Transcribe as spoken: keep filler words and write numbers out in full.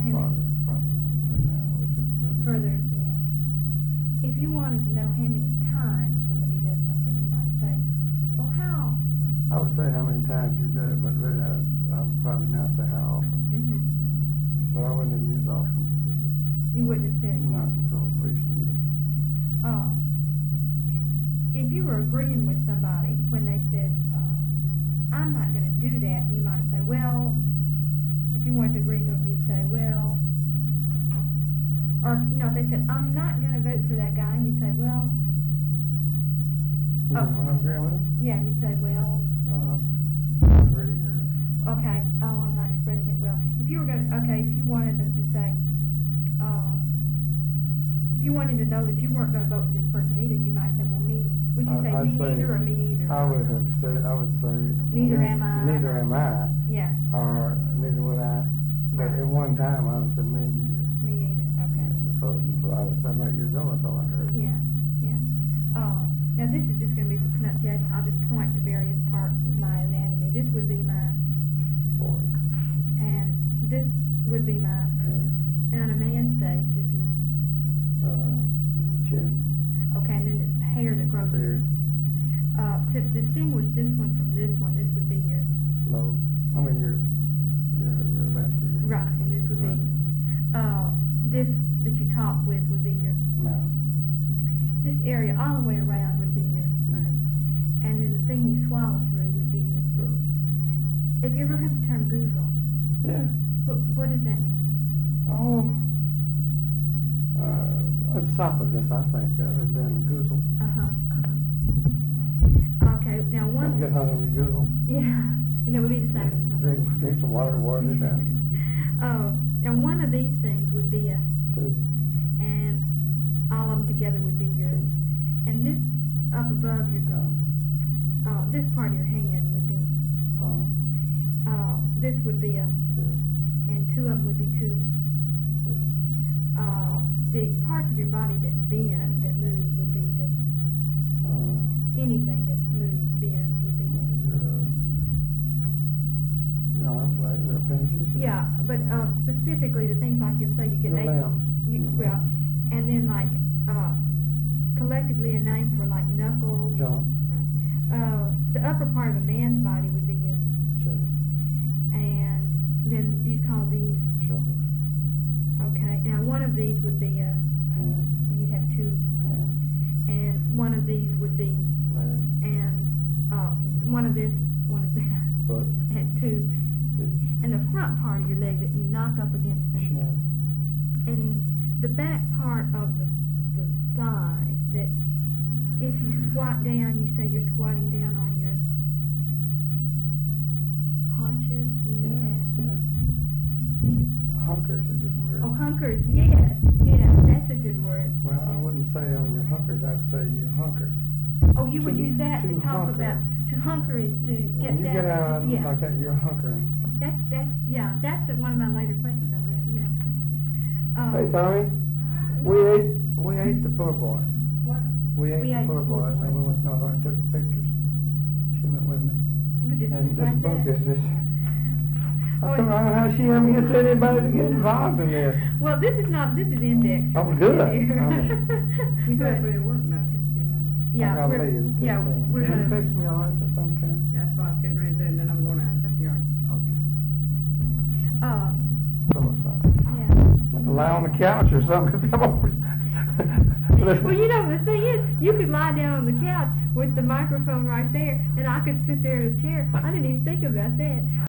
how Farther, many, probably, I would say now, was it further? further, yeah. If you wanted to know how many times somebody does something, you might say, well, how? I would say how many times you do it, but really I, I would probably now say how often. Mm-hmm. But I wouldn't have used often. Mm-hmm. You wouldn't have said it. Not until recent years. Uh, if you were agreeing with somebody when they said, uh, I'm not going to do that, you might say, well, if you wanted to agree with them, you'd say, well, or, you know, if they said, I'm not going to vote for that guy, and you'd say, well, You oh, know what I'm agreeing with? yeah, you'd say, well, Uh, I agree, or, okay, oh, I'm not expressing it well. If you were going to, okay, if you wanted them to say, uh, if you wanted to know that you weren't going to vote for this person either, you might say, well, me, would you I- say I'd me say- neither or me either? I would have said, I would say. Neither ne- am I. Neither am I, Yeah, or neither would I. But Right. at one time I would say me neither. me neither, okay. Yeah, because until I was seven years old, that's all I heard. Yeah, yeah. Uh, now this is just going to be for pronunciation. I'll just point to various parts of my anatomy. This would be my, Boy, and this would be my, hair, and on a man's face, this is, uh, chin, okay, and then the hair that grows. beard, Uh, to distinguish this one from this one, this would be your, lobe. I mean your, your, your left ear. right, and this would Right. be, uh, this that you talk with would be your, Mouth, this area all the way around would be your, neck, and then the thing you swallow through would be your, throat. have you ever heard the term goozle? Yeah. What, what does that mean? Oh, uh, esophagus, I think, that would have been a goozle. Uh-huh, uh-huh. Okay, now one... Don't get hung on your goozle. Yeah, and that would be the same. Drink, drink some water, water it down. Uh, now one of these things would be a, Tooth, and all of them together would be your, tooth, and this up above your, gum, uh, this part of your hand would be, palm, uh, this would be a, fist, and two of them would be two. fist, Uh, the parts of your body that bend, that move, would be the, uh, anything that moves, bends, would be your. your, your arms, legs, or appendages. or Yeah, but uh, specifically the things like you'll say you get Your eight, limbs. you, Your well, limbs. and then like uh, collectively a name for like knuckles. Joints, Uh, the upper part of a man's body would be his, chest, and then you'd call these. shoulders, Okay, now one of these would be a, hand, and you'd have two, hands, and one of these would be, leg, and uh, one of this, one of that, foot, and two, feet, and the front part of your leg that you knock up against them. chin, And the back part of the, the thighs, that if you squat down, you say you're squatting down on your haunches, do you know that? yeah, yeah. Hunker's a good word. Oh, hunkers, yes, yes, that's a good word. Well, I wouldn't say on your hunkers, I'd say you hunker. Oh, you would To- use that to to talk hunker. about, to hunker is to get When you down. get out yeah. like that, you're hunkering. That's, that's, yeah, that's the- one of my later questions I read, yeah. Uh, Hey, Tommy, we ate, we ate the poor boy. What? We ate We the ate poor the poor boys, and boy. we went north and took the pictures. She went with me. But just, And just this like book that. is just, I Oh, don't know how she ever gets anybody to get involved in this. Well, this is not, this is indexed. Oh, good. Here. I mean- You But- gotta be at work about fifteen minutes. Yeah, I gotta we're, leave in yeah, fifteen. we're Can you gonna, fix me a lunch of some kind? That's what I was getting ready to do, and then I'm going out and cut the yard. Okay. uh, Fill up something. yeah. Lie on the couch or something. Listen. Well, you know, the thing is, you could lie down on the couch with the microphone right there, and I could sit there in a chair. I didn't even think about that.